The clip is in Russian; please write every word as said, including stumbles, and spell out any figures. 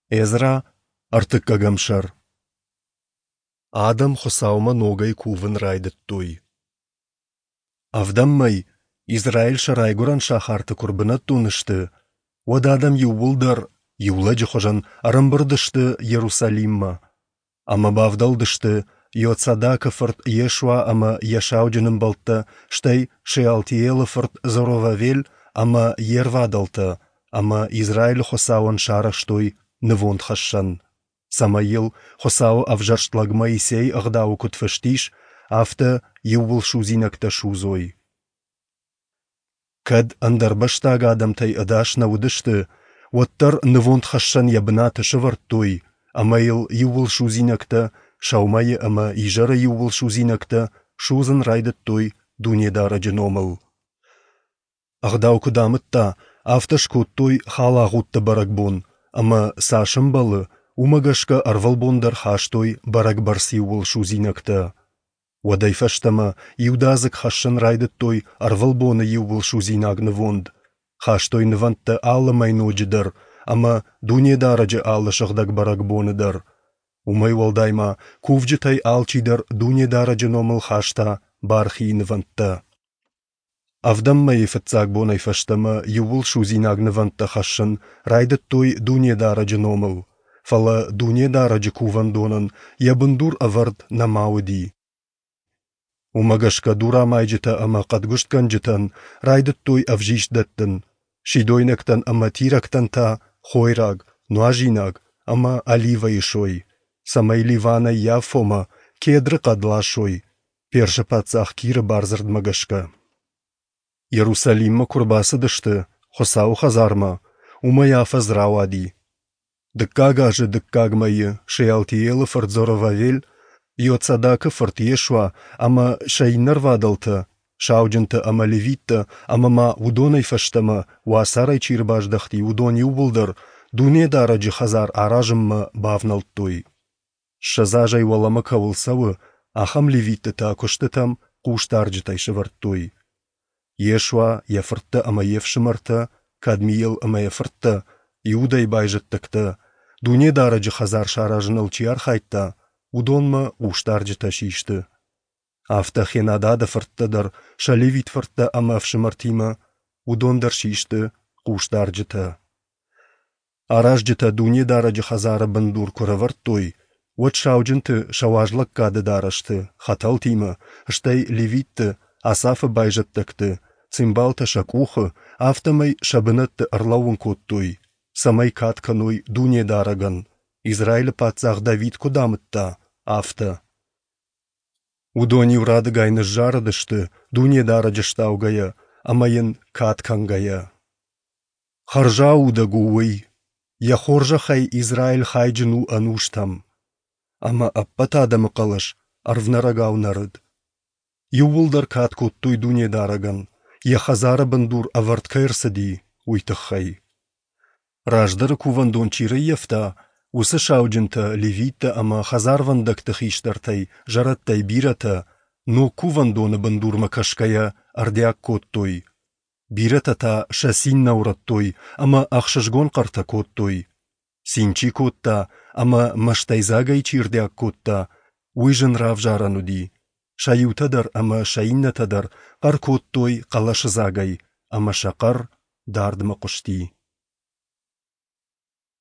Ezra артыкка гамшар. Адам хосаума ногай кувын райдыттуй. Авдаммай Израиль шарайгуран шахарты курбынат тунышты. Вад Адам ювулдар, ювладжы хожан арамбырдышты Иерусалимма. Ама бавдалдышты, Йоцадака фырт Ешуа ама Яшауджының балты, штай Шеалтиелы фырт Зоровавель ама Ервадалты, ама Израиль хосауан шараштой нывонд хашшан. Самаил хосау авжарштлаг Моисей агдау кутфаштиш, афта ювул шузинакта шузой. Кад андарбаштаг адамтай адаш наудышты, ваттар нывонд хашшан ябната шыварттой, амаил ювул шузинакта, шаумайы ама ижара ювул шузинакта, шузын райдыттой дунедара джиномыл. Агдау кудамытта, афташ куттой халагутта баракбон, ама сашым балы, умагашка арвалбондар хаштой барак барси ювул шузинакта. Waday fashtama Иудаzik хашшан райдыттой арвалбоны ювул шузинагны вонд. Хаштой нывантта алла майноджидар, ама дунедараджа алла шахдаг баракбоныдар. Умай валдайма кувджитай алчидар дунедараджа номыл хашта бархи нывантта. Авдамма ефатсак бонай фаштама ювул шузинагны вантта хашшан райдыттой дунедараджа номыл. Фала дунедараджа кувандонан ябындур авард намауди. Умагашка дура майджита ама кадгуштканджитан райдыттуй авжишдаттын. Шидойнактан ама тирактанта хойраг, нуажинаг, ама алива ишой. Самай ливана яфома кедры кадлашой. Перші пацах киры барзырд магашка. Иерусалимма курбасы дышты, хосау хазарма, умая фазрауади. Дыккага же дыккагмайы, шеалтиелы фардзоровавель, Йоцадака фырт Ешуа, ама шайнар вадалта, шауджинта ама левитта, ама ма удонай фаштама, уасарай чирбаждахти удони убулдар, дуне дараджи хазар аражымма бавналттой. Шазажай валама кавылсавы, ахам левитта та куштытам куштарджитай шыварттой. Ешуа яфыртта ама евшымарта, кадмиел ама яфыртта, иудай байжыттыкта, дуне дараджи хазар шаражыныл чиархайтта, удонма уштарджы ташишты. Афта хенадада фырттадар, шалевит фыртта амавшы мартима, удондар шишты, куштарджыта. Аражджыта дуне дараджы хазара бандур кураварттой, вот шауджынты шаважлак кады дарашты, хатал тима, штай левитты, асафы байжыттакты, цимбалта шакухы, автомай шабынатты арлауын коттой, самай катканой дуне дараган. Израиль пацах Давид кудамытта, афта. Удони урады гайны жарыдышты, дуне дараджыштаугая, амайын каткангая. Харжауда гуый, я хоржа хай Израиль хайджыну ануштам. Ама аппатадамы қалыш, арвнарагау нарыд. Ювулдар каткоттуй дуне дараган, я хазара бандур аварткайрсади, уйтахай. Раждары кувандон чиры ефта, Усы шауджинта левитта ама хазарвандакты хиштартай, жараттай бирата, но кувандоны бандурма кашкая ардяк коттой. Бирата та шасин наураттой, ама ахшашгон карта коттой. Синчи котта, ама маштайзагай чирдяк котта, уйжын рав жарануди. Шаютадар ама шаиннатадар, кар коттой калашызагай, ама шакар дардыма кушти.